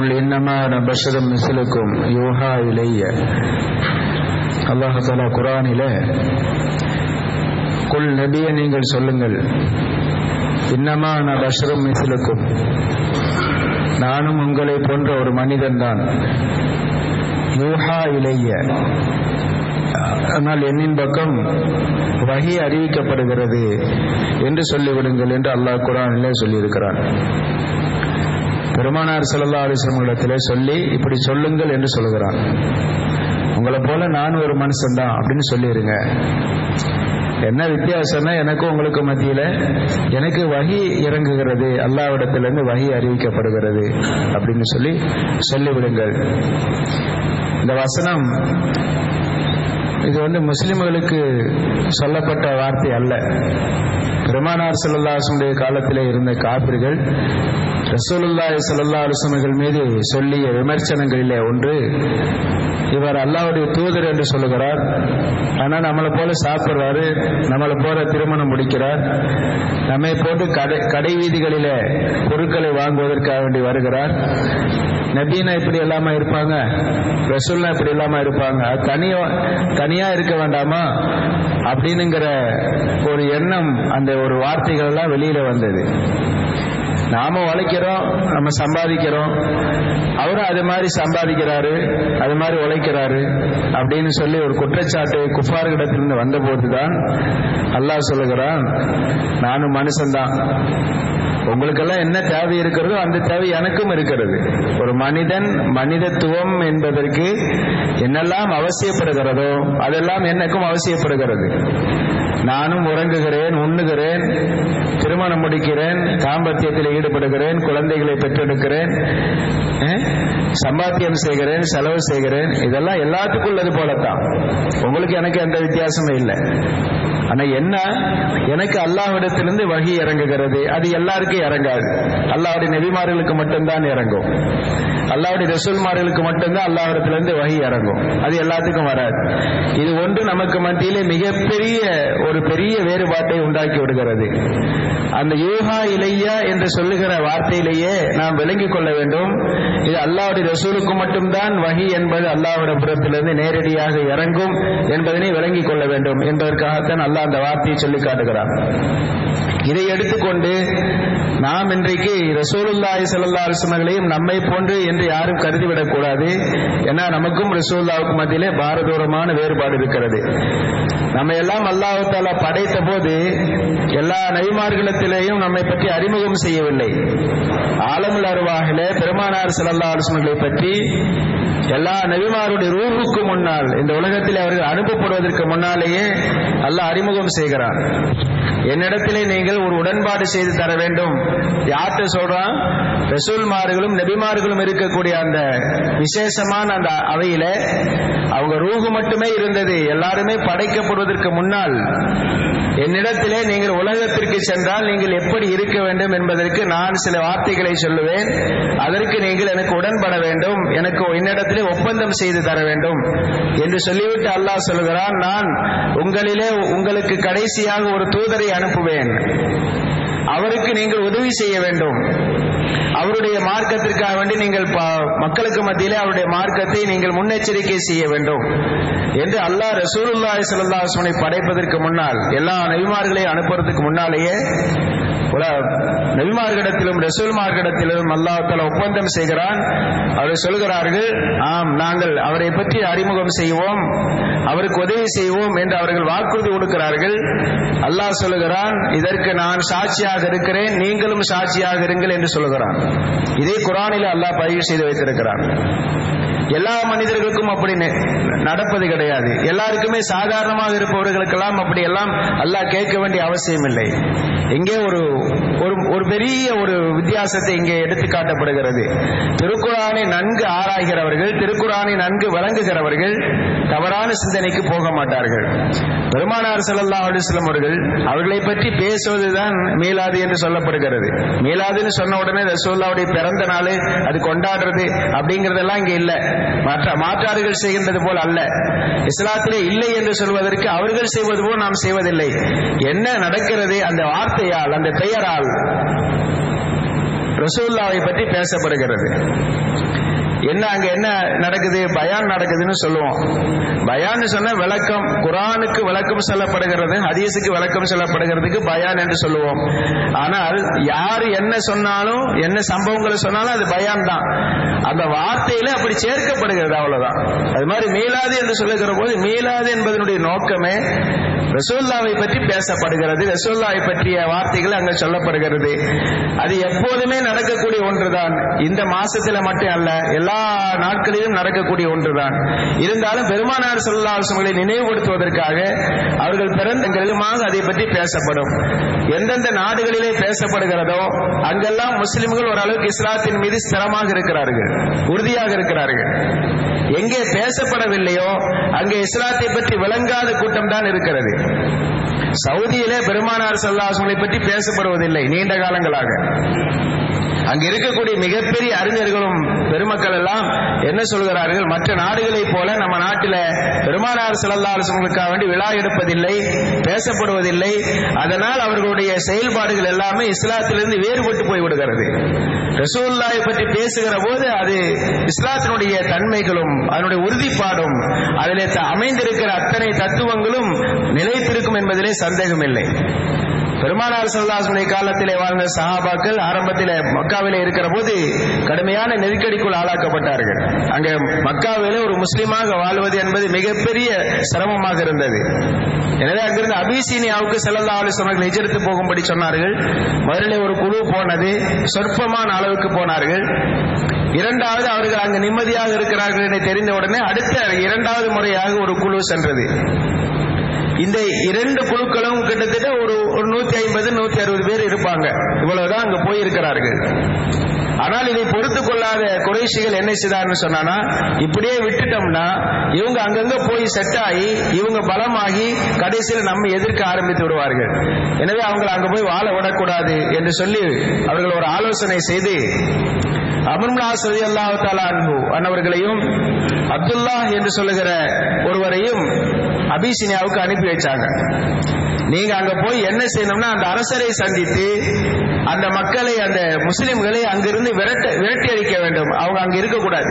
குல் இன்னமா அன பஷரும் மிஸ்லுக்கும் யூஹா இலைய. அல்லாஹ் தஆலா குர்ஆனிலே குல் நபியே நீங்கள் சொல்லுங்கள், இன்னமா அன பஷரும் மிஸ்லுக்கும், நானும் உங்களை போன்ற ஒரு மனிதன் தான். யூஹா இலைய, ஆனால் என்னின் பக்கம் வஹி அறிவிக்கப்படுகிறது என்று சொல்லிவிடுங்கள் என்று அல்லாஹ் குர்ஆனிலே சொல்லியிருக்கிறான். பெருமானார் ஸல்லல்லாஹு அலைஹி வஸல்லம் இடத்திலே சொல்லி இப்படி சொல்லுங்கள் என்று சொல்கிறான். உங்களை போல நான் ஒரு மனுஷன் தான் அப்படின்னு சொல்லிடுங்க. என்ன வித்தியாசம்னா, எனக்கும் உங்களுக்கு மத்தியில எனக்கு வஹி இறங்குகிறது, அல்லாஹ்விடத்திலிருந்து வஹி அறிவிக்கப்படுகிறது அப்படின்னு சொல்லிவிடுங்கள். இந்த வசனம் இது முஸ்லிம்களுக்கு சொல்லப்பட்ட வார்த்தை அல்ல. பெருமானார் ஸல்லல்லாஹு அலைஹி வஸல்லம் காலத்திலே இருந்த காபிர்கள் ரசூலுல்லாஹி ஸல்லல்லாஹு அலைஹி வஸல்லம் மீது சொல்லிய விமர்சனங்களிலே ஒன்று, இவர் அல்லாஹ்வுடைய தூதர் என்று சொல்லுகிறார், ஆனால் நம்மளை போல சாப்பிடுறாரு, நம்மளை போல திருமணம் முடிக்கிறார், நம்மை போட்டு கடை வீதிகளிலே பொருட்களை வாங்குவதற்காக வேண்டி வருகிறார். நபீனா இப்படி எல்லாமா இருப்பாங்க, ரசூல்னா இப்படி எல்லாமா இருப்பாங்க, தனியா இருக்க வேண்டாமா அப்படின்னுங்கிற ஒரு எண்ணம், அந்த ஒரு வார்த்தைகள் எல்லாம் வெளியில வந்தது. நாம உழைக்கிறோம், நம்ம சம்பாதிக்கிறோம், அவரும் அது மாதிரி சம்பாதிக்கிறாரு, அது மாதிரி உழைக்கிறாரு அப்படின்னு சொல்லி ஒரு குற்றச்சாட்டு குஃபார்களிடத்திலிருந்து வந்த போதுதான் அல்லாஹ் சொல்லுகிறான், நானும் மனுஷன்தான், உங்களுக்கெல்லாம் என்ன தேவை இருக்கிறதோ அந்த தேவை எனக்கும் இருக்கிறது. ஒரு மனிதன் மனிதத்துவம் என்பதற்கு என்னெல்லாம் அவசியப்படுகிறதோ அதெல்லாம் எனக்கும் அவசியப்படுகிறது. நானும் உறங்குகிறேன், உண்ணுகிறேன், திருமணம் முடிக்கிறேன், தாம்பத்தியத்தில் ஈடுபடுகிறேன், குழந்தைகளை பெற்றெடுக்கிறேன், சம்பாத்தியம் செய்கிறேன், செலவு செய்கிறேன். இதெல்லாம் எல்லாத்துக்கும் உள்ளது போலத்தான். உங்களுக்கு எனக்கு எந்த வித்தியாசமே இல்லை. ஆனா என்ன, எனக்கு அல்லாஹ்விடத்திலிருந்து வஹி இறங்குகிறது, அது எல்லாருக்கும் இறங்காது. அல்லாஹ்வுடைய நபிமார்களுக்கு மட்டும்தான் இறங்கும், அல்லாஹ்வுடைய ரசூல்மார்களுக்கு மட்டும்தான் அல்லாஹ்விடத்திலிருந்து வஹி இறங்கும், அது எல்லாத்துக்கும் வராது. இது ஒன்று நமக்கு மத்தியிலே மிகப்பெரிய ஒரு பெரிய வேறுபாட்டை உண்டாக்கி விடுகிறது. அந்த யூஹா இலையா என்று சொல்லுகிற வார்த்தையிலேயே நாம் விளங்கிக் கொள்ள வேண்டும், இது அல்லாஹ்வுடைய ரசூலுக்கு மட்டும்தான் வஹி என்பது அல்லாஹ்வுடைய புறத்திலிருந்து நேரடியாக இறங்கும் என்பதனை விளங்கிக் கொள்ள வேண்டும் என்பதற்காகத்தான் அல்லாஹ் அந்த வார்த்தையை சொல்லி காட்டுகிறார். இதை எடுத்துக்கொண்டு நாம் இன்றைக்கு ரசூலுல்லாஹி ஸல்லல்லாஹு அலைஹி வஸல்லம் நம்மை போன்று என்று யாரும் கருதிவிடக் கூடாது. ஏன்னா நமக்கும் ரசூலுல்லாஹ்வுக்கும் மத்தியிலே பாரதூரமான வேறுபாடு இருக்கிறது. நம்ம எல்லாம் அல்லாஹ் தஆலா படைத்த போது எல்லா நபிமார்களிடத்திலேயும் நம்மை பற்றி அறிமுகம் செய்யவில்லை. ஆலமுல் அர்வாஹிலே பெருமானார் ஸல்லல்லாஹு அலைஹி வஸல்லம் பற்றி எல்லா நபிமாருடைய ரூஹுக்கு முன்னால், இந்த உலகத்தில் அவர்கள் அனுப்பப்படுவதற்கு முன்னாலேயே அல்லாஹ் அறிமுகம் செய்கிறான். என்னிடத்திலே நீங்கள் ஒரு உடன்பாடு செய்து தர வேண்டும். யார்கிட்ட சொல்றான்? ரசூல்மார்களும் நபிமார்களும் இருக்கக்கூடிய அந்த விசேஷமான அந்த அவையில அவங்க ரூஹு மட்டுமே இருந்தது. எல்லாருமே படைக்கப்படுவதற்கு முன்னால் என்னிடத்திலே நீங்கள் உலகத்திற்கு சென்றால் நீங்கள் எப்படி இருக்க வேண்டும் என்பதற்கு நான் சில வார்த்தைகளை சொல்லுவேன், அதற்கு நீங்கள் எனக்கு உடன்பட வேண்டும், எனக்கு என்னிடத்திலே ஒப்பந்தம் செய்து தர வேண்டும் என்று சொல்லிவிட்டு அல்லாஹ் சொல்கிறான், நான் உங்களிலே உங்களுக்கு கடைசியாக ஒரு தூதரை அனுப்புவேன், அவருக்கு நீங்கள் உதவி செய்ய வேண்டும், அவருடைய மார்க்கத்திற்காக வேண்டி நீங்கள் மக்களுக்கு மத்தியிலே அவருடைய மார்க்கத்தை நீங்கள் முன்னெச்சரிக்கை செய்ய வேண்டும் என்று அல்லாஹ் ரசூலுல்லாஹி ஸல்லல்லாஹு அலைஹி வஸல்லம் படைப்பதற்கு முன்னால், எல்லா நபிமார்களையும் அனுப்புறதுக்கு முன்னாலேயே நபிமார்களிடத்திலும் ரசூல்மார்களிடத்திலும் அல்லாஹ் தஆலா ஒப்பந்தம் செய்கிறான். அவர்கள் சொல்கிறார்கள், ஆம் நாங்கள் அவரை பற்றி அறிமுகம் செய்வோம், அவருக்கு உதவி செய்வோம் என்று அவர்கள் வாக்குறுதி கொடுக்கிறார்கள். அல்லாஹ் சொல்லுகிறான், இதற்கு நான் சாட்சியாக இருக்கிறேன், நீங்களும் சாட்சியாக இருங்கள் என்று சொல்லுகிறான். இதே குர்ஆனில் அல்லாஹ் பதிவு செய்து வைத்திருக்கிறான். எல்லா மனிதர்களுக்கும் அப்படி நடப்பது கிடையாது. எல்லாருக்குமே சாதாரணமாக இருப்பவர்களுக்கெல்லாம் அப்படி எல்லாம் அல்லாஹ் கேட்க வேண்டிய அவசியம் இல்லை. இங்கே ஒரு பெரிய ஒரு வித்தியாசத்தை இங்கே எடுத்து காட்டப்படுகிறது. திருக்குர்ஆனை நன்கு ஆராய்கிறவர்கள், திருக்குர்ஆனை நன்கு வழங்குகிறவர்கள் தவறான சிந்தனைக்கு போக மாட்டார்கள். பெருமானார் ஸல்லல்லாஹு அலைஹி வஸல்லம் அவர்களை பற்றி பேசுவதுதான் மீலாது என்று சொல்லப்படுகிறது. மீலாதுன்னு சொன்ன உடனே ரசூலுல்லாஹ்வுடைய பிறந்த நாள் அது கொண்டாடுறது அப்படிங்கறதெல்லாம் இங்க இல்ல. மாற்றார்கள் செய்கின்றது போல் அல்ல. இஸ்லாத்திலே இல்லை என்று சொல்வதற்கு அவர்கள் செய்வது போல் நாம் செய்வதில்லை. என்ன நடக்கிறது? அந்த வார்த்தையால், அந்த பெயரால் ரசூலுல்லாஹை பற்றி பேசப்படுகிறது. அங்க என்ன நடக்குது? பயான் நடக்குதுன்னு சொல்லுவோம். பயான் சொன்ன விளக்கம், குர்ஆனுக்கு விளக்கம் சொல்லப்படுகிறது, ஹதீஸுக்கு விளக்கம் சொல்லப்படுகிறதுக்கு பயான் என்று சொல்லுவோம். ஆனால் யாரு என்ன சொன்னாலும், என்ன சம்பவங்களை சொன்னாலும் அது பயான் தான். அந்த வார்த்தையில அப்படி சேர்க்கப்படுகிறது, அவ்வளவுதான். அது மாதிரி மீலாது என்று சொல்லுகிற போது மீலாது என்பதனுடைய நோக்கமே ரசூலுல்லாஹை பற்றி பேசப்படுகிறது, ரசூலுல்லாஹை பற்றிய வார்த்தைகள் அங்க சொல்லப்படுகிறது. அது எப்போதுமே நடக்கக்கூடிய ஒன்றுதான். இந்த மாசத்துல மட்டும் அல்ல, எல்லா நாட்களிலும் நடக்கக்கூடிய ஒன்றுதான். இருந்தாலும் பெருமானார் ஸல்லல்லாஹு அலைஹி வஸல்லம் நினைவுபடுத்துவதற்காக அவர்கள் பிறந்தங்களுமாக அதை பற்றி பேசப்படும். எந்தெந்த நாடுகளிலே பேசப்படுகிறதோ அங்கெல்லாம் முஸ்லிம்கள் ஓரளவுக்கு இஸ்லாத்தின் மீது ஸ்திரமாக இருக்கிறார்கள், உறுதியாக இருக்கிறார்கள். எங்கே பேசப்படவில்லையோ அங்கே இஸ்லாத்தை பற்றி விளங்காத கூட்டம் தான் இருக்கிறது. சவுதியிலே பெருமானார் ஸல்லல்லாஹு அலைஹி வஸல்லம் பற்றி பேசப்படுவதில்லை நீண்ட காலங்களாக. அங்க இருக்கக்கூடிய மிகப்பெரிய அறிஞர்களும் பெருமக்கள் எல்லாம் என்ன சொல்கிறார்கள்? மற்ற நாடுகளைப் போல நம்ம நாட்டில பெருமானார் ஸல்லல்லாஹு அலைஹி வஸல்லம் வேண்டி விழா எடுப்பதில்லை, பேசப்படுவதில்லை. அதனால் அவர்களுடைய செயல்பாடுகள் எல்லாமே இஸ்லாத்திலிருந்து வேறுபட்டு போய்விடுகிறது. ரசூலுல்லாஹை பற்றி பேசுகிற போது அது இஸ்லாத்தினுடைய தன்மைகளும் அதனுடைய உறுதிப்பாடும் அதிலே அமைந்திருக்கிற அத்தனை தத்துவங்களும் நிலைத்திருக்கும் என்பதிலே சந்தேகம் இல்லை. பெருமானார் ஸல்லல்லாஹு அலைஹி வஸல்லம் காலத்திலே வாழ்ந்த சஹாபாக்கள் ஆரம்பத்திலே மக்காவிலே இருக்கிற போது கடுமையான நெருக்கடிக்குள் ஆளாக்கப்பட்டார்கள். அங்கே மக்காவிலே ஒரு முஸ்லிமாக வாழ்வது என்பது மிகப்பெரிய சிரமமாக இருந்தது. எனவே அங்கிருந்து அபிசீனியாவுக்கு ஸல்லல்லாஹு அலைஹி வஸல்லம் ஹிஜ்ரத் போகும்படி சொன்னார்கள். முதலிலே ஒரு குழு போனது, சொற்பமான அளவுக்கு போனார்கள். இரண்டாவது அவர்கள் அங்கு நிம்மதியாக இருக்கிறார்கள் என தெரிந்த உடனே அடுத்த இரண்டாவது முறையாக ஒரு குழு சென்றது. இந்த இரண்டு குழுக்களும் கிட்டத்தட்ட ஒரு 150-160 பேர் இருப்பாங்க. இவ்வளவுதான் அங்க போயிருக்கிறார்கள். ஆனால் இதை பொறுத்துக் கொள்ளாத குறைஷிகள் என்ன செய்தார்னு சொன்னா, இப்படியே விட்டுட்டோம்னா இவங்க அங்கங்க போய் செட் ஆகி இவங்க பலமாகி கடைசியில் நம்ம எதிர்க்க ஆரம்பித்து விடுவார்கள். எனவே அவங்களை அங்க போய் வாழ விடக்கூடாது என்று சொல்லி அவர்கள் ஒரு ஆலோசனை செய்து அம்ர் இப்னு ஆஸ் ரலியல்லாஹு தஆலா அன்ஹு அன்னவர்களையும் அப்துல்லாஹ் என்று சொல்லுகிற ஒருவரையும் அபிசீனியாவுக்கு அனுப்பி வச்சாங்க. நீங்க அங்க போய் என்ன செய்யணும்னா அந்த அரசரை சந்தித்து அந்த மக்களை, அந்த முஸ்லிம்களை அங்கிருந்து விரட்டி அடிக்க வேண்டும். அவங்க அங்க இருக்கக்கூடாது.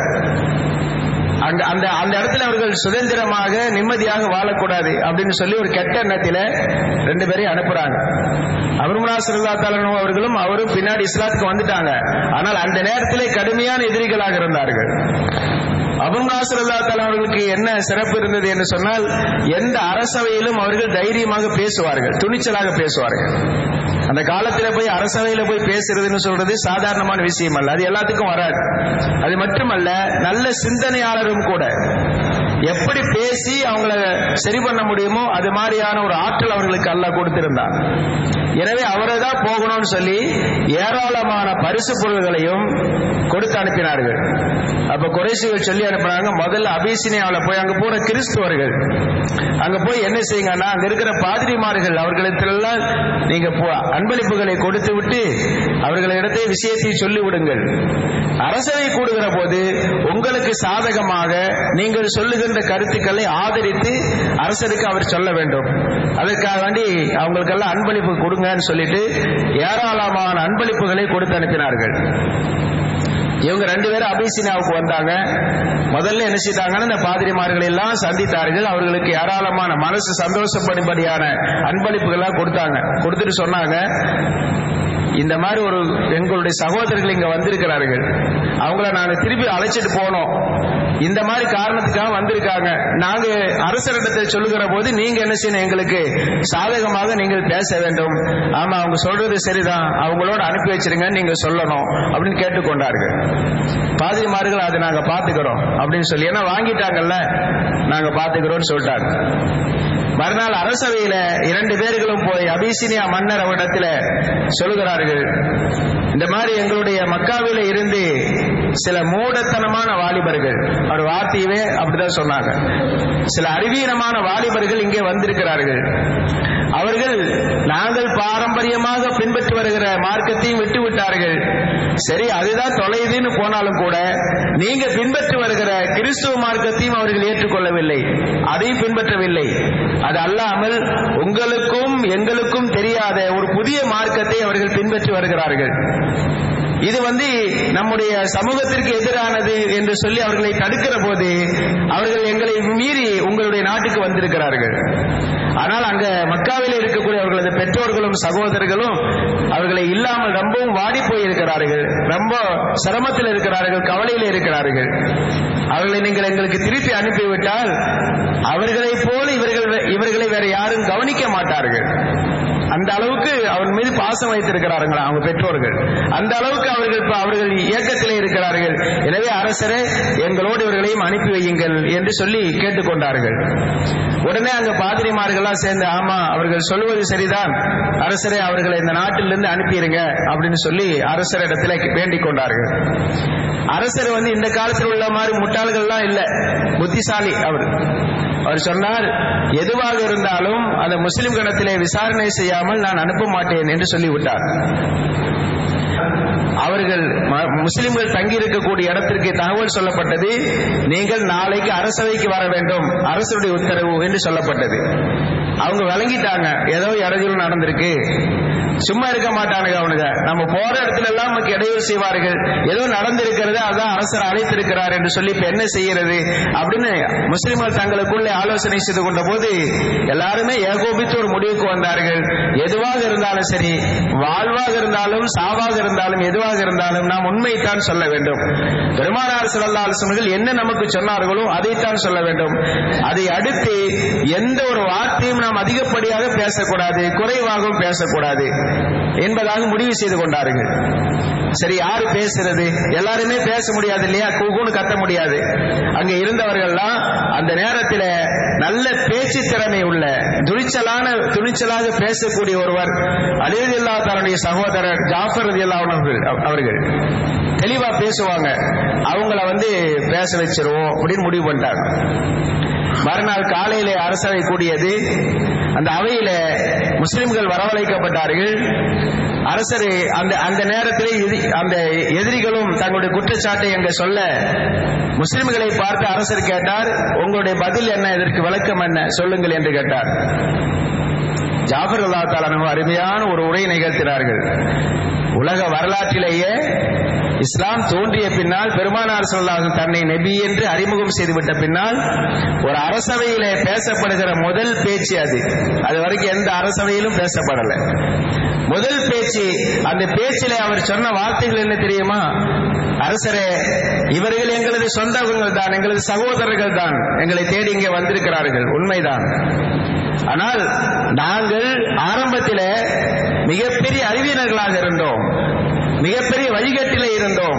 அந்த இடத்துல அவர்கள் சுதந்திரமாக நிம்மதியாக வாழக்கூடாது அப்படின்னு சொல்லி ஒரு கெட்ட எண்ணத்தில 2 பேரையும் அனுப்புறாங்க. அம்ர் இப்னு ஆஸ் ரலியல்லாஹு தஆலா அவர்களும் அவரும் பின்னாடி இஸ்லாத்துக்கு வந்துட்டாங்க. ஆனால் அந்த நேரத்திலே கடுமையான எதிரிகளாக இருந்தார்கள். அபூ நாஸர் ரலியல்லாஹு தஆலா அவர்களுக்கு என்ன சிறப்பு இருந்தது என்று சொன்னால், எந்த அரசவையிலும் அவர்கள் தைரியமாக பேசுவார்கள், துணிச்சலாக பேசுவார்கள். அந்த காலத்துல போய் அரசவையில போய் பேசுறதுன்னு சொல்றது சாதாரணமான விஷயம் அல்ல, அது எல்லாத்துக்கும் வராது. அது மட்டுமல்ல, நல்ல சிந்தனையாளரும் கூட. எப்படி பேசி அவங்கள சரி பண்ண முடியுமோ அது மாதிரியான ஒரு ஆற்றல் அவர்களுக்கு அல்லாஹ் கொடுத்திருந்தார். எனவே அவரை தான் போகணும்னு சொல்லி ஏராளமான பரிசு பொருள்களையும் கொடுத்து அனுப்பினார்கள். அப்ப குறைஷிகள் சொல்லி அனுப்பினாங்க, முதல்ல அபிசீனியாவில் போய் அங்க போற கிறிஸ்துவர்கள் அங்க போய் என்ன செய்யுங்கன்னா, அங்க இருக்கிற பாதிரிமார்கள் அவர்களிடத்திலெல்லாம் நீங்க அன்பளிப்புகளை கொடுத்து விட்டு அவர்களிடத்தை விஷயத்தை சொல்லி விடுங்கள். அரசவை கூடுகிற போது உங்களுக்கு சாதகமாக நீங்கள் சொல்லுகின்ற கருத்துக்களை ஆதரித்து அரசருக்கு அவர் சொல்ல வேண்டும். அதற்காக வேண்டி அவங்களுக்கெல்லாம் அன்பளிப்பு கொடுங்கன்னு சொல்லிட்டு ஏராளமான அன்பளிப்புகளை கொடுத்து அனுப்பினார்கள். இவங்க 2 பேரும் அபிசீனியாவுக்கு வந்தாங்க. முதல்ல என்ன செய்தாங்கன்னா, இந்த பாதிரிமார்களை எல்லாம் சந்தித்தார்கள். அவர்களுக்கு ஏராளமான மனசு சந்தோஷப்படும்படியான அன்பளிப்புகள்லாம் கொடுத்தாங்க. கொடுத்துட்டு சொன்னாங்க, இந்த மாதிரி ஒரு எங்களுடைய சகோதரர்கள் இங்க வந்திருக்கிறார்கள், அவங்கள நாங்க திருப்பி அழைச்சிட்டு போனோம். இந்த மாதிரி காரணத்துக்காக வந்திருக்காங்க. நாங்க அரசரிடத்தை சொல்லுகிற போது நீங்க என்ன செய்யணும், எங்களுக்கு சாதகமாக நீங்கள் பேச வேண்டும். ஆமா, அவங்க சொல்றது சரிதான், அவங்களோட அனுப்பி வச்சிருங்க, நீங்க சொல்லணும் அப்படின்னு கேட்டுக்கொண்டார்கள். பாதிரிமார்கள் அதை நாங்க பாத்துக்கிறோம் அப்படின்னு சொல்லி, ஏன்னா வாங்கிட்டாங்கல்ல, நாங்க பாத்துக்கிறோம்னு சொல்லிட்டாங்க. மறுநாள் அரசவையில 2 பேர்களும் போய் அபிசீனியா மன்னர் அவரிடத்துல சொல்லுகிறார்கள், இந்த மாதிரி எங்களுடைய மக்காவில இருந்து சில மூடத்தனமான வாலிபர்கள், அவர் வார்த்தையவே அப்படிதான் சொன்னாங்க, சில அறிவீனமான வாலிபர்கள் இங்கே வந்திருக்கிறார்கள். அவர்கள் நாங்கள் பாரம்பரியமாக பின்பற்றி வருகிற மார்க்கத்தையும் விட்டு விட்டார்கள். சரி, அதுதான் தொலைதுன்னு போனாலும் கூட நீங்க பின்பற்றி வருகிற கிறிஸ்துவ மார்க்கத்தையும் அவர்கள் ஏற்றுக்கொள்ளவில்லை, அதையும் பின்பற்றவில்லை. அது அல்லாமல் உங்களுக்கும் எங்களுக்கும் தெரியாத ஒரு புதிய மார்க்கத்தை அவர்கள் பின்பற்றி வருகிறார்கள். இது நம்முடைய சமூகத்திற்கு எதிரானது என்று சொல்லி அவர்களை தடுக்கிற போது அவர்கள் எங்களை மீறி உங்களுடைய நாட்டுக்கு வந்திருக்கிறார்கள். ஆனால் அங்க மக்காவில் இருக்கக்கூடிய அவர்களது பெற்றோர்களும் சகோதரர்களும் அவர்களை இல்லாமல் ரொம்பவும் வாடி போயிருக்கிறார்கள், ரொம்ப சிரமத்தில் இருக்கிறார்கள், கவலையில் இருக்கிறார்கள். அவர்களை நீங்கள் எங்களுக்கு திருப்பி அனுப்பிவிட்டால் அவர்களைப் போல இவர்களை வேற யாரும் கவனிக்க மாட்டார்கள். அந்த அளவுக்கு அவன் மீது பாசம் வைத்திருக்கிறார்கள் அவங்க பெற்றோர்கள். அந்த அளவுக்கு அவர்கள் இயக்கத்திலே இருக்கிறார்கள். எனவே அரசரே எங்களோடு இவர்களையும் அனுப்பி வையுங்கள் என்று சொல்லி கேட்டுக்கொண்டார்கள். உடனே அங்க பாதிரிமார்கள்லாம் சேர்ந்து, ஆமா அவர்கள் சொல்வது சரிதான் அரசரே, அவர்களை இந்த நாட்டிலிருந்து அனுப்பிடுங்க அப்படின்னு சொல்லி அரசரிடத்தில் வேண்டிக் கொண்டார்கள். அரசர் இந்த காலத்தில் உள்ள மாதிரி முட்டாள்கள்லாம் இல்ல, புத்திசாலி. அவர் சொன்னார், எதுவாக இருந்தாலும் அந்த முஸ்லிம் கணத்திலே விசாரணை செய்யாமல் நான் அனுப்ப மாட்டேன் என்று சொல்லிவிட்டார். அவர்கள் முஸ்லிம்கள் தங்கி இருக்கக்கூடிய இடத்திற்கு தகவல் சொல்லப்பட்டது, நீங்கள் நாளைக்கு அரசவைக்கு வர வேண்டும், அரசுடைய உத்தரவு என்று சொல்லப்பட்டது. அவங்க விளங்கிட்டாங்க, ஏதோ இடையூறு நடந்திருக்கு, சும்மா இருக்க மாட்டானுங்க அவனுங்க, நம்ம போற இடத்துல எல்லாம் நமக்கு இடையூறு செய்வார்கள், ஏதோ நடந்திருக்கிறது, அதான் அரசர் அழைத்திருக்கிறார் என்று சொல்லி இப்ப என்ன செய்யறது அப்படின்னு முஸ்லிம்கள் தங்களுக்குள்ளே ஆலோசனை செய்து கொண்ட போது எல்லாருமே ஏகோபித்து ஒரு முடிவுக்கு வந்தார்கள். எதுவாக இருந்தாலும் சரி, வாழ்வாக இருந்தாலும் சாவாக இருந்தாலும் எதுவாக இருந்தாலும் நாம் உண்மைத்தான் சொல்ல வேண்டும். பெருமானார் ஸல்லல்லாஹு அலைஹி வஸல்லம் என்ன நமக்கு சொன்னார்களோ அதைத்தான் சொல்ல வேண்டும். அதை அடுத்து எந்த ஒரு வார்த்தையும் நாம் அதிகப்படியாக பேசக்கூடாது, குறைவாகவும் பேசக்கூடாது என்பதாக முடிவு செய்து கொண்டார்கள். சரி, யாரு பேசுறது? எல்லாருமே பேச முடியாது இல்லையா, கூகுன்னு கத்த முடியாது. அங்க இருந்தவர்கள்லாம் அந்த நேரத்தில் நல்ல பேச்சு திறமை உள்ள துணிச்சலாக பேசக்கூடிய ஒருவர் அலி ரலியல்லாஹு தஆலாவுடைய சகோதரர் ஜாஃபர் ரலியல்லாஹு அன்ஹு அவர்கள் தெளிவா பேசுவாங்க, அவங்கள பேச வச்சிருவோம் அப்படின்னு முடிவு பண்ணிட்டாங்க. மறுநாள் காலையிலே அரசவை கூடியது. அந்த அவையில முஸ்லிம்கள் வரவழைக்கப்பட்டார்கள். அரசர் அந்த நேரத்திலே அந்த எதிரிகளும் தங்களுடைய குற்றச்சாட்டை அங்க சொல்ல முஸ்லிம்களை பார்த்து அரசர் கேட்டார், உங்களுடைய பதில் என்ன, இதற்கு விளக்கம் என்ன சொல்லுங்கள் என்று கேட்டார். ஜாஃபர் ரலியல்லாஹு தஆலா அருமையான ஒரு உரை நிகழ்த்தினார்கள். உலக வரலாற்றிலேயே இஸ்லாம் தோன்றிய பின்னால் பெருமானார் ஸல்லல்லாஹு அலைஹி வஸல்லம் தன்னை நபி என்று அறிமுகம் செய்துவிட்ட பின்னால் ஒரு அரசவையிலே பேசப்படுகிற முதல் பேச்சு அது வரைக்கும் எந்த அரசவையிலும் பேசப்படல. முதல் பேச்சு, அந்த பேச்சிலே அவர் சொன்ன வார்த்தைகள் என்ன தெரியுமா? அரசரே, இவர்கள் எங்களது சொந்தங்கள் தான், எங்களது சகோதரர்கள் தான், எங்களை தேடி இங்கே வந்திருக்கிறார்கள், உண்மைதான். ஆனால் நாங்கள் ஆரம்பத்தில் மிகப்பெரிய அறிவியனர்களாக இருந்தோம், மிகப்பெரிய வழிகட்டிலே இருந்தோம்.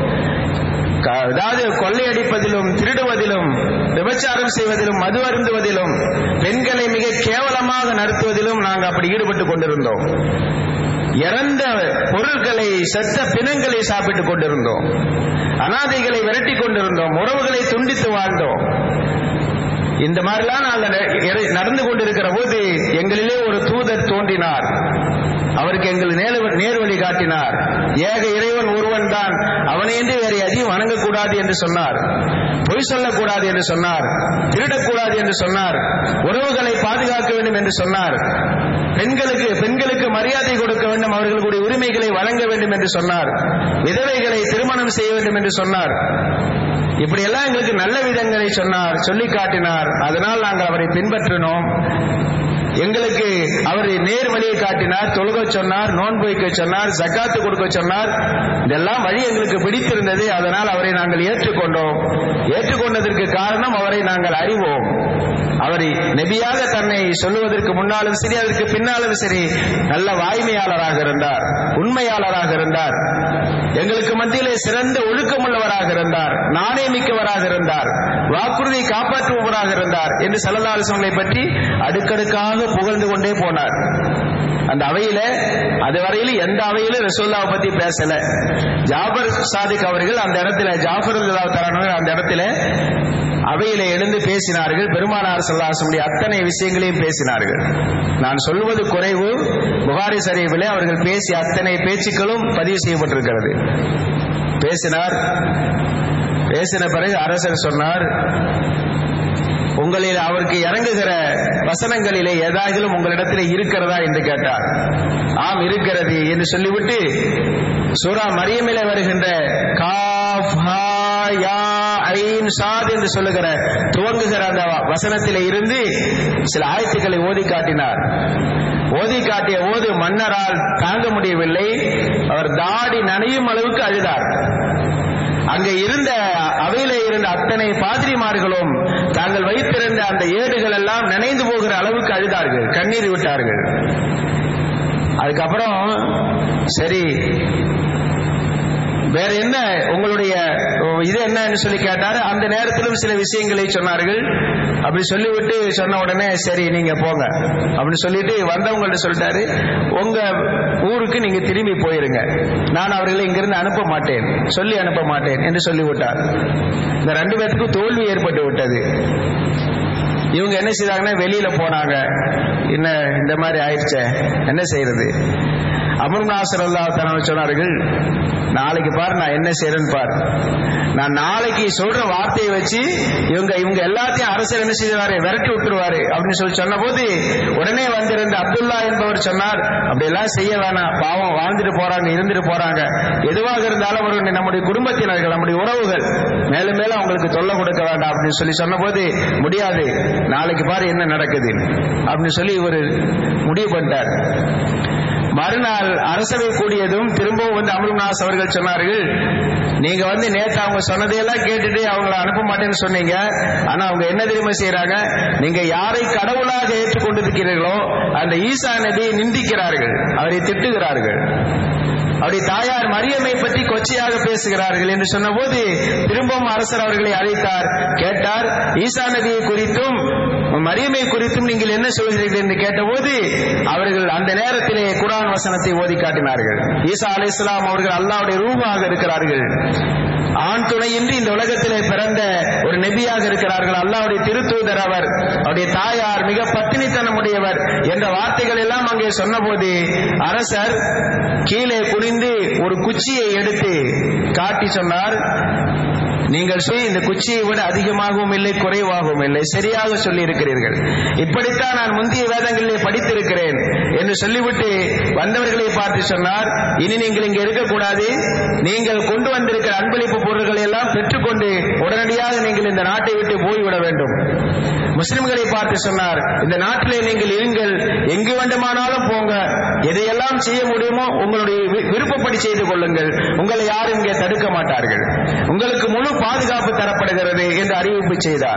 அதாவது கொள்ளையடிப்பதிலும், திருடுவதிலும், விபச்சாரம் செய்வதிலும், மது அருந்துவதிலும், பெண்களை மிக கேவலமாக நடத்துவதிலும் நாங்கள் அப்படி ஈடுபட்டு கொண்டிருந்தோம். இறந்த பொருட்களை, செத்த பிணங்களை சாப்பிட்டுக் கொண்டிருந்தோம், அனாதைகளை விரட்டி கொண்டிருந்தோம், உறவுகளை துண்டித்து வாழ்ந்தோம். இந்த மாதிரிலாம் நாங்கள் நடந்து கொண்டிருக்கிற போது எங்களிலே ஒரு தூதர் தோன்றினார். அவருக்கு எங்கள் நேர்வழி காட்டினார். ஏக இறைவன் ஒருவன் தான், அவனையின்றி வேறு எதையும் வணங்கக்கூடாது என்று சொன்னார். பொய் சொல்லக்கூடாது என்று சொன்னார். திருடக்கூடாது என்று சொன்னார். உறவுகளை பாதுகாக்க வேண்டும் என்று சொன்னார். பெண்களுக்கு மரியாதை கொடுக்க வேண்டும், அவர்களுடைய உரிமைகளை வழங்க வேண்டும் என்று சொன்னார். விதவைகளை திருமணம் செய்ய வேண்டும் என்று சொன்னார். இப்படி எல்லாம் எங்களுக்கு நல்ல விதங்களை சொன்னார், சொல்லி காட்டினார். அதனால் நாங்கள் அவரை பின்பற்றினோம். எங்களுக்கு அவர் நேர் வழியை காட்டினார், தொழுக சொன்னார், நோன்பு வைக்க சொன்னார், ஜக்காத்து கொடுக்க சொன்னார். இதெல்லாம் வழி எங்களுக்கு பிடித்திருந்தது. அதனால் அவரை நாங்கள் ஏற்றுக்கொண்டோம். ஏற்றுக்கொண்டதற்கு காரணம் அவரை நாங்கள் அறிவோம். அவரை நபியாக தன்னை சொல்லுவதற்கு முன்னாலும் சரி, அதற்கு பின்னாலும் சரி, நல்ல வாய்மையாளராக இருந்தார், உண்மையாளராக இருந்தார், எங்களுக்கு மத்தியிலே சிறந்த ஒழுக்கமுள்ளவராக இருந்தார், நாணயமிக்கவராக இருந்தார், வாக்குறுதி காப்பாற்றுபவராக இருந்தார் என்று ஸல்லல்லாஹு அலைஹி வஸல்லம் பற்றி அடுக்கடுக்காக புகழ்ந்து கொண்டே போனார். அந்த அவையில அதுவரையிலும் எந்த அவையிலும் ரசூலுல்லாஹ் பத்தி பேசல. ஜாபர் சாதிக் அவர்கள் அந்த இடத்துல, ஜாஃபர் ரலியல்லாஹு தஆலா அந்த இடத்துல அவையிலே எழுந்து பேசினார்கள். பெருமானார் ஸல்லல்லாஹு அலைஹி வஸல்லம் அத்தனை விஷயங்களையும் பேசினார்கள். நான் சொல்வது குறைவு. புகாரி ஷரீஃபிலே அவர்கள் பேசிய அத்தனை பேச்சுக்களும் பதிவு செய்யப்பட்டிருக்கிறது. பேசினார். பேசின பிறகு அரசர் சொன்னார், உங்களில் அவருக்கு இறங்குகிற வசனங்களிலே ஏதாகிலும் உங்களிடத்தில் இருக்கிறதா என்று கேட்டார். ஆம் இருக்கிறது என்று சொல்லிவிட்டு சூரா மரியமிலே வருகின்ற காஃப் ஹா யா ஐன் ஸாத் என்று சொல்லுகிற துவங்குகிற அந்த வசனத்திலே இருந்து சில ஆயத்துக்களை ஓதி காட்டினார். ஓதி காட்டிய போது மன்னரால் தாங்க முடியவில்லை. அவர் தாடி நனையும் அளவுக்கு அழுதார். அங்கே இருந்த அவையிலே இருந்த அத்தனை பாதிரிமார்களும் தாங்கள் வைத்திருந்த அந்த ஏடுகள் எல்லாம் நினைந்து போகிற அளவுக்கு அழுதார்கள், கண்ணீர் விட்டார்கள். அதுக்கப்புறம் சரி வேற என்ன உங்களுடைய இது என்னன்னு சொல்லி கேட்டாரு. அந்த நேரத்திலும் சில விஷயங்களை சொன்னார்கள். அப்படி சொல்லிவிட்டு சொன்ன உடனே சரி நீங்க போங்க அப்படின்னு சொல்லிட்டு வந்தவங்கள்ட்ட சொல்லிட்டாரு, உங்க ஊருக்கு நீங்க திரும்பி போயிருங்க, நான் அவர்களை இங்கிருந்து அனுப்ப மாட்டேன், சொல்லி அனுப்ப மாட்டேன் என்று சொல்லிவிட்டார். இந்த 2 பேருக்கும் தோல்வி ஏற்பட்டு விட்டது. இவங்க என்ன செய்தாங்கன்னா வெளியில போனாங்க. என்ன இந்த மாதிரி ஆயிடுச்சே, என்ன செய்யறது? அம்ர் இப்னு ஆஸ் ரலியல்லாஹு தஆலா சொன்னார்கள், நாளைக்கு பாரு நான் என்ன செய்யறேன்னு பாரு, நான் நாளைக்கு சொல்ற வார்த்தையை வச்சு இவங்க எல்லாத்தையும் அரசர் என்ன செய்வாரு, விரட்டி விட்டுருவாரு அப்படின்னு சொல்லி சொன்ன போது உடனே வந்திருந்த அப்துல்லா என்பவர் சொன்னார், அப்படி எல்லாம் செய்ய வேணாம், பாவம் வாழ்ந்துட்டு போறாங்க, இருந்துட்டு போறாங்க, எதுவாக இருந்தாலும் அவர்கள் நம்முடைய குடும்பத்தினர்கள், நம்முடைய உறவுகள், மேலும் மேலும் அவங்களுக்கு தொல்லை கொடுக்க வேண்டாம் அப்படின்னு சொல்லி சொன்ன போது முடியாது, நாளைக்கு பாரு என்ன நடக்குது அப்படின்னு சொல்லி இவர் முடிவு பண்ணிட்டார். மறுநாள் அரசவை கூடியதும் திரும்பவும் வந்து அம்ர் இப்னு ஆஸ் அவர்கள் சொன்னார்கள், நீங்க வந்து நேற்று அவங்க சொன்னதையெல்லாம் கேட்டுட்டு அவங்களை அனுப்ப மாட்டேன்னு சொன்னீங்க, ஆனா அவங்க என்ன தெரியுமா செய்யறாங்க, நீங்க யாரை கடவுளாக ஏற்றுக்கொண்டிருக்கிறீர்களோ அந்த ஈசா நபியை நிந்திக்கிறார்கள், அவரை திட்டுகிறார்கள், அவருடைய தாயார் மரியமை பற்றி கொச்சையாக பேசுகிறார்கள் என்று சொன்ன போது திரும்பவும் அரசர் அவர்களை அழைத்தார். கேட்டார், ஈசா நபியை குறித்தும் மரியமை குறித்தும் நீங்கள் என்ன சொல்கிறீர்கள் என்று கேட்டபோது அவர்கள் அந்த நேரத்திலே குர்ஆன் வசனத்தை ஓதி காட்டினார்கள். ஈசா அலைஹிஸ்ஸலாம் அவர்கள் அல்லாஹ்வுடைய ரூஹாக இருக்கிறார்கள், ஆண் துணையின்றி இந்த உலகத்திலே பிறந்த ஒரு நபியாக இருக்கிறார்கள், அல்லாஹ்வுடைய திருத்தூதர் அவர், அவருடைய தாயார் மிக பத்தினித்தனமுடையவர் என்ற வார்த்தைகள் எல்லாம் அங்கே சொன்னபோது அரசர் கீழே குனிந்து ஒரு குச்சியை எடுத்து காட்டி சொன்னார், நீங்கள் இந்த குச்சியை விட அதிகமாகவும் இல்லை குறைவாகவும் இல்லை, சரியாக சொல்லி இருக்கிறீர்கள், இப்படித்தான் நான் முந்தைய வேதங்களிலே படித்திருக்கிறேன் என்று சொல்லிவிட்டு வந்தவர்களை பார்த்து சொன்னார், இனி நீங்கள் இங்கே இருக்கக்கூடாது, நீங்கள் கொண்டு வந்திருக்கிற அன்பளிப்பு பொருட்களை எல்லாம் பெற்றுக்கொண்டு உடனடியாக நீங்கள் இந்த நாட்டை விட்டு போய்விட வேண்டும். முஸ்லிம்களை பார்த்து சொன்னார், இந்த நாட்டிலே நீங்கள் இருங்கள், எங்கு வேண்டுமானாலும் போங்க, எதையெல்லாம் செய்ய முடியுமோ உங்களுடைய விருப்பப்படி செய்து கொள்ளுங்கள், உங்களை யாரும் இங்கே தடுக்க மாட்டார்கள், உங்களுக்கு முழு பாதுகாப்பு தரப்படுகிறது என்று அறிவிப்பு செய்தார்.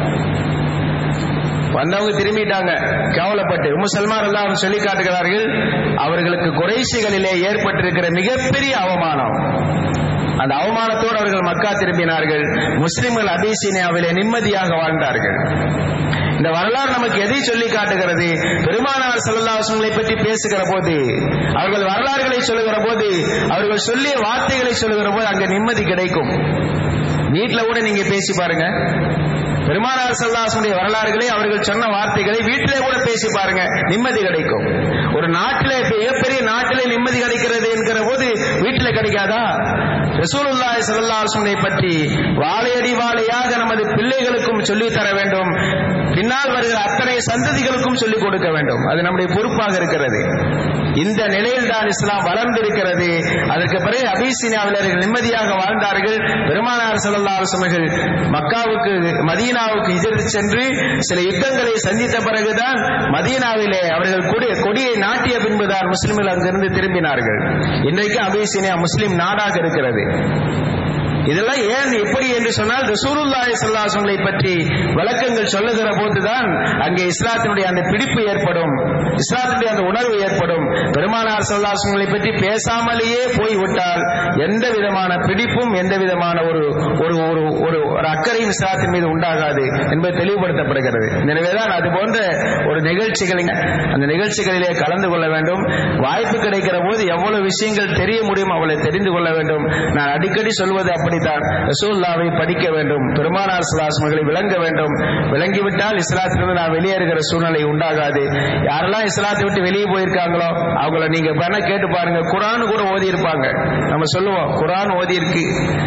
வந்தவங்க திரும்பிட்டாங்க கவலைப்பட்டு. உம்மு சல்மா ரலியல்லாஹு சொல்லி காட்டுகிறார்கள், அவர்களுக்கு குறைஷிகளிலே ஏற்பட்டிருக்கிற மிகப்பெரிய அவமானம், அந்த அவமானத்தோடு அவர்கள் மக்கா திரும்பினார்கள். முஸ்லிம்கள் அபிசீனியாவிலே நிம்மதியாக வாழ்ந்தார்கள். இந்த வரலாறு நமக்கு எதை சொல்லி காட்டுகிறது? பெருமானார் ஸல்லல்லாஹு அலைஹி வஸல்லம் பற்றி பேசுகிற போது, அவர்கள் வரலாறுகளை சொல்லுகிற போது, அவர்கள் சொல்லிய வார்த்தைகளை சொல்லுகிற போது அங்க நிம்மதி கிடைக்கும். வீட்டுல கூட நீங்க பேசி பாருங்க, பெருமானார் ஸல்லல்லாஹு அலைஹி வஸல்லம் வரலாறுகளை, அவர்கள் சொன்ன வார்த்தைகளை வீட்டிலே கூட பேசி பாருங்க, நிம்மதி கிடைக்கும். ஒரு நாட்டிலே, மிகப்பெரிய நாட்டிலே நிம்மதி கிடைக்கிறது என்கிற போது வீட்டில கிடைக்காதா? ரசூலுல்லாஹி ஸல்லல்லாஹு அலைஹி வஸல்லம் பற்றி வாழையடி வாழையாக நமது பிள்ளைகளுக்கும் சொல்லித் தர வேண்டும், பின்னால் வருகிற அத்தனை சந்ததிகளுக்கும் சொல்லிக் கொடுக்க வேண்டும். அது நம்முடைய பொறுப்பாக இருக்கிறது. இந்த நிலையில் தான் இஸ்லாம் வளர்ந்திருக்கிறது. அதற்கு பிறகு அபிசீனியாவிலர்கள் நிம்மதியாக வாழ்ந்தார்கள். பெருமானார் ஸல்லல்லாஹு அலைஹி வஸல்லம் மக்காவுக்கு மதீனாவுக்கு ஹிஜ்ரத் சென்று சில யுத்தங்களை சந்தித்த பிறகுதான் மதீனாவிலே அவர்கள் கொடியை நாட்டிய பின்புதான் முஸ்லிம்கள் அங்கிருந்து திரும்பினார்கள். இன்றைக்கு அபிசீனியா முஸ்லிம் நாடாக இருக்கிறது. இதெல்லாம் ஏன் எப்படி என்று சொன்னால் ரசூலுல்லாஹி ஸல்லல்லாஹு அலைஹி வஸல்லம் பற்றி விளக்கங்கள் சொல்லுகிற போதுதான் அங்கே இஸ்லாத்தினுடைய அந்த பிடிப்பு ஏற்படும், இஸ்லாத்தினுடைய அந்த உணர்வு ஏற்படும். பெருமானார் ஸல்லல்லாஹு அலைஹி வஸல்லம் பற்றி பேசாமலேயே போய்விட்டால் எந்த விதமான பிடிப்பும் எந்த விதமான ஒரு அக்கறையும் இஸ்லாத்தின் மீது உண்டாகாது என்பது தெளிவுபடுத்தப்படுகிறது. எனவேதான் அது போன்ற ஒரு நிகழ்ச்சிகளில் அந்த நிகழ்ச்சிகளிலே கலந்து கொள்ள வேண்டும். வாய்ப்பு கிடைக்கிற போது எவ்வளவு விஷயங்கள் தெரிய முடியும் அவளை தெரிந்து கொள்ள வேண்டும். நான் அடிக்கடி சொல்வது அப்படித்தான், ரசூலுல்லாஹ்வை படிக்க வேண்டும், பெருமானார் ஸல்லல்லாஹு அலைஹி வஸல்லம் விளங்க வேண்டும். விளங்கிவிட்டால் இஸ்லாத்திலிருந்து நான் வெளியேறுகிற சூழ்நிலை உண்டாகாது. யாரெல்லாம் இஸ்லாத்தை விட்டு வெளியே போயிருக்காங்களோ அவங்கள நீங்க வேணா கேட்டு பாருங்க, குர்ஆன் கூட ஓதி இருப்பாங்க. நம்ம சொல்லுவோம் குர்ஆன் ஓதி இருக்கு,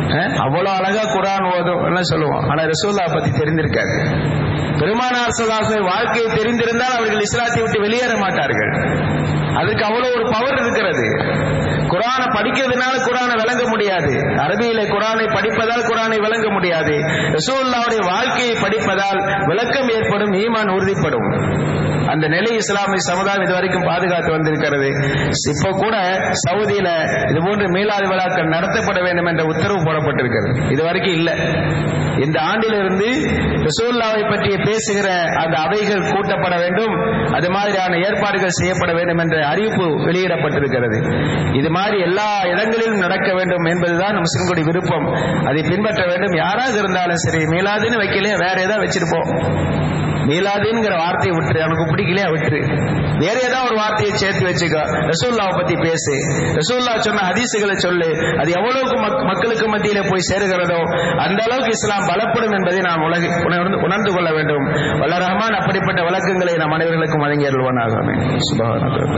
அவ்வளவு அழகா குர்ஆன் ஓதும் எல்லாம் சொல்லுவோம். ஆனா ரசூலுல்லாஹ் பத்தி தெரிந்திருக்காது. பெருமானார் ஸல்லல்லாஹு அலைஹி வாழ்க்கையை தெரிந்திருந்தால் அவர்கள் இஸ்லாத்தை விட்டு வெளியேற மாட்டார்கள். அதுக்கு அவ்வளவு ஒரு பவர் இருக்கிறது. குர்ஆனை படிக்கிறதுனால குர்ஆனை விளங்க முடியாது. அரபியில குர்ஆனை படிப்பதால் குர்ஆனை விளங்க முடியாது. ரசூலுல்லாஹ்வுடைய வாழ்க்கையை படிப்பதால் விளக்கம் ஏற்படும், ஈமான் உறுதிப்படும். அந்த நிலை இஸ்லாமிய சமுதாயம் இதுவரைக்கும் பாதுகாத்து வந்திருக்கிறது. இப்ப கூட சவுதியில இது போன்ற மீலாது விழாக்கள் நடத்தப்பட வேண்டும் என்ற உத்தரவு போடப்பட்டிருக்கிறது. இதுவரைக்கும் இல்ல. இந்த ஆண்டிலிருந்து ரசூலுல்லாஹை பற்றி பேசுகிற அந்த அவைகள் கூட்டப்பட வேண்டும், அது மாதிரியான ஏற்பாடுகள் செய்யப்பட வேண்டும் என்ற அறிவிப்பு வெளியிடப்பட்டிருக்கிறது. இது மாதிரி எல்லா இடங்களிலும் நடக்க வேண்டும் என்பதுதான் முஸ்லிம்களுடைய விருப்பம். அதை பின்பற்ற வேண்டும். யாராக இருந்தாலும் சரி, மீலாதுன்னு வைக்கலையா வேற ஏதாவது வச்சிருப்போம். மீலாதுங்கிற வார்த்தையை விட்டுரு, எனக்கு பிடிக்கலையா விட்டுரு, வேற ஏதாவது ஒரு வார்த்தையை சேர்த்து வச்சுக்கோ. ரசூலுல்லாஹை பத்தி பேசு, ரசூலுல்லாஹ் சொன்ன ஹதீசுகளை சொல்லு. அது எவ்வளவுக்கு மக்களுக்கு மத்தியில போய் சேருகிறதோ அந்த அளவுக்கு இஸ்லாம் பலப்படும் என்பதை நாம் உணர்ந்து கொள்ள வேண்டும். வல்ல ரஹ்மான் அப்படிப்பட்ட வழக்கங்களை நம் அனைவர்களுக்கும் வழங்கி அருள்வானாக. சுப்ஹானல்லாஹ்.